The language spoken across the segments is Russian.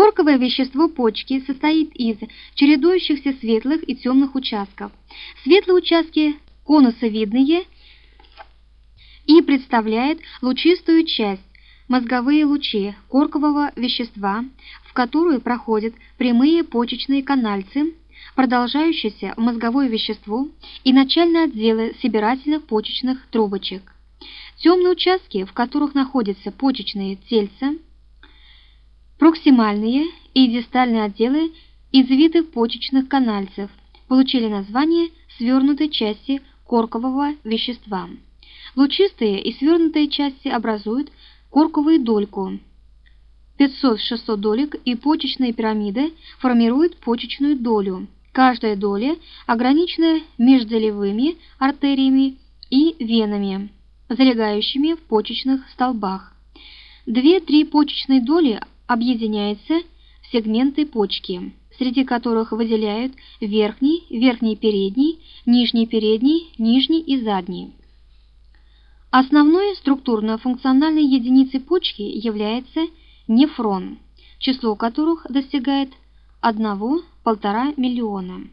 Корковое вещество почки состоит из чередующихся светлых и темных участков. Светлые участки конусовидные и представляют лучистую часть, мозговые лучи коркового вещества, в которую проходят прямые почечные канальцы, продолжающиеся в мозговое вещество и начальные отделы собирательных почечных трубочек. Темные участки, в которых находятся почечные тельца, проксимальные и дистальные отделы извитых почечных канальцев, получили название свернутой части коркового вещества. Лучистые и свернутые части образуют корковую дольку. 500-600 долек и почечные пирамиды формируют почечную долю. Каждая доля ограничена междолевыми артериями и венами, залегающими в почечных столбах. 2-3 почечные доли объединяются в сегменты почки, среди которых выделяют верхний, верхний передний, нижний передний, нижний и задний. Основной структурно-функциональной единицей почки является нефрон, число которых достигает 1–1,5 миллиона.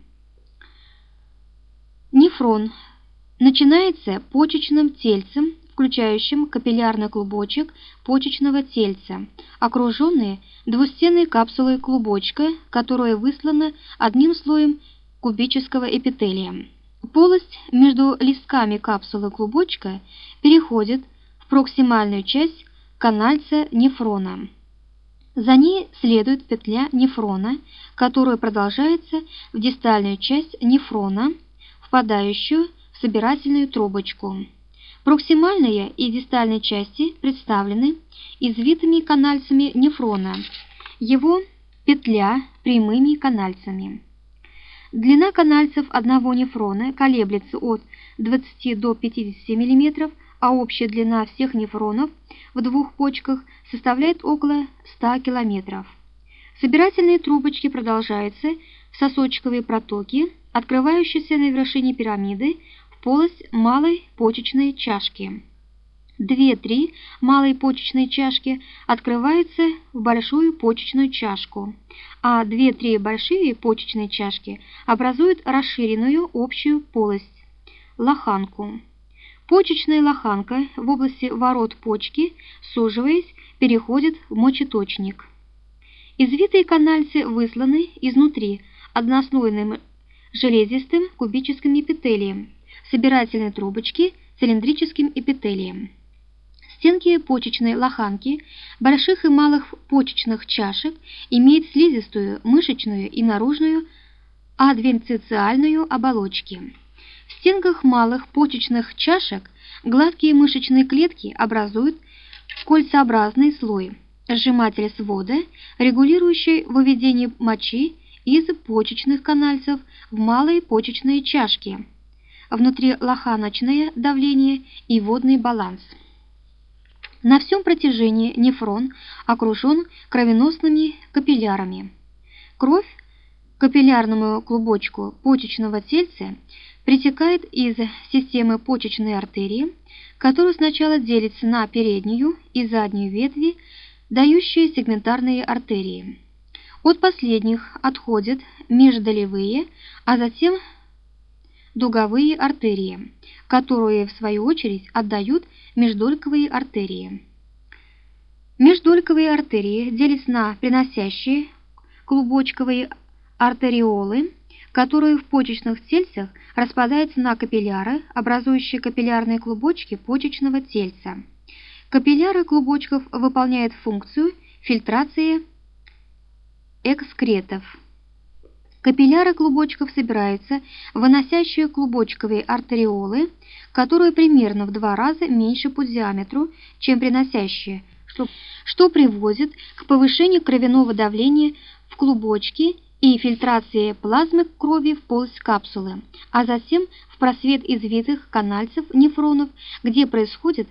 Нефрон начинается почечным тельцем, включающим капиллярный клубочек почечного тельца, окруженный двустенной капсулой клубочка, которая выслана одним слоем кубического эпителия. Полость между листками капсулы клубочка переходит в проксимальную часть канальца нефрона. За ней следует петля нефрона, которая продолжается в дистальную часть нефрона, впадающую в собирательную трубочку. Проксимальная и дистальные части представлены извитыми канальцами нефрона, его петля прямыми канальцами. Длина канальцев одного нефрона колеблется от 20 до 50 мм, а общая длина всех нефронов в двух почках составляет около 100 км. Собирательные трубочки продолжаются в сосочковые протоки, открывающиеся на вершине пирамиды в полость малой почечной чашки. 2–3 малые почечные чашки открываются в большую почечную чашку, а 2–3 большие почечные чашки образуют расширенную общую полость – лоханку. Почечная лоханка в области ворот почки, суживаясь, переходит в мочеточник. Извитые канальцы высланы изнутри однослойным железистым кубическим эпителием, собирательные трубочки цилиндрическим эпителием. Стенки почечной лоханки больших и малых почечных чашек имеют слизистую, мышечную и наружную адвенцициальную оболочки. В стенках малых почечных чашек гладкие мышечные клетки образуют кольцеобразный слой, сжиматель свода, регулирующий выведение мочи из почечных канальцев в малые почечные чашки, внутри лоханочное давление и водный баланс. На всем протяжении нефрон окружен кровеносными капиллярами. Кровь к капиллярному клубочку почечного тельца притекает из системы почечной артерии, которая сначала делится на переднюю и заднюю ветви, дающие сегментарные артерии. От последних отходят междолевые, а затем дуговые артерии, которые в свою очередь отдают междольковые артерии. Междольковые артерии делятся на приносящие клубочковые артериолы, которые в почечных тельцах распадаются на капилляры, образующие капиллярные клубочки почечного тельца. Капилляры клубочков выполняют функцию фильтрации экскретов. Капилляры клубочков собираются в выносящие клубочковые артериолы, которые примерно в 2 раза меньше по диаметру, чем приносящие, что приводит к повышению кровяного давления в клубочке и фильтрации плазмы крови в полость капсулы, а затем в просвет извитых канальцев нефронов, где происходит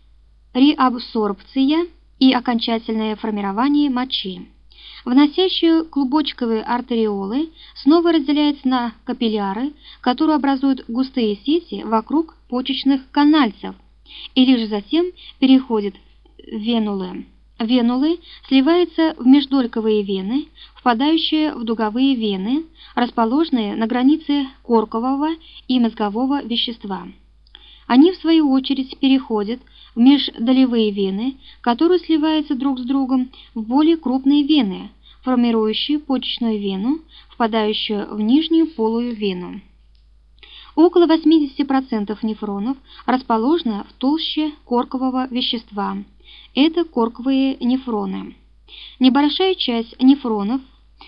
реабсорбция и окончательное формирование мочи. Вносящие клубочковые артериолы снова разделяются на капилляры, которые образуют густые сети вокруг почечных канальцев, и лишь затем переходят в венулы. венулы сливается в междольковые вены, впадающие в дуговые вены, расположенные на границе коркового и мозгового вещества. Они, в свою очередь, переходят в междолевые вены, которые сливаются друг с другом в более крупные вены, формирующие почечную вену, впадающую в нижнюю полую вену. Около 80% нефронов расположено в толще коркового вещества. Это корковые нефроны. Небольшая часть нефронов,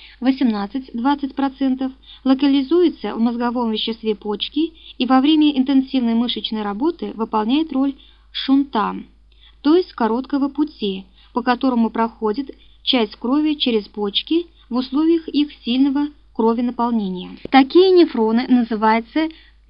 18-20%, локализуется в мозговом веществе почки и во время интенсивной мышечной работы выполняет роль шунта, то есть короткого пути, по которому проходит часть крови через почки в условиях их сильного кровенаполнения. Такие нефроны называются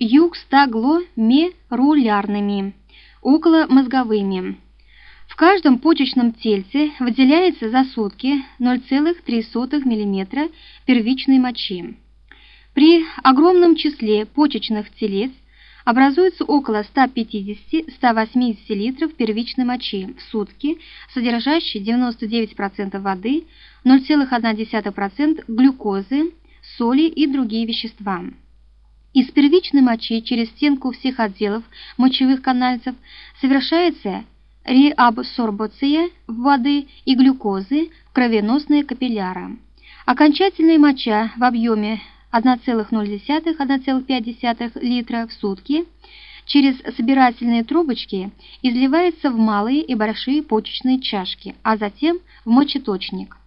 юкстагломерулярными, околомозговыми. В каждом почечном тельце выделяется за сутки 0,03 мм первичной мочи. При огромном числе почечных телец образуется около 150-180 литров первичной мочи в сутки, содержащей 99% воды, 0,1% глюкозы, соли и другие вещества. Из первичной мочи через стенку всех отделов мочевых канальцев совершается реабсорбция воды и глюкозы в кровеносные капилляры. Окончательная моча в объеме 1,0–1,5 литра в сутки через собирательные трубочки изливается в малые и большие почечные чашки, а затем в мочеточник.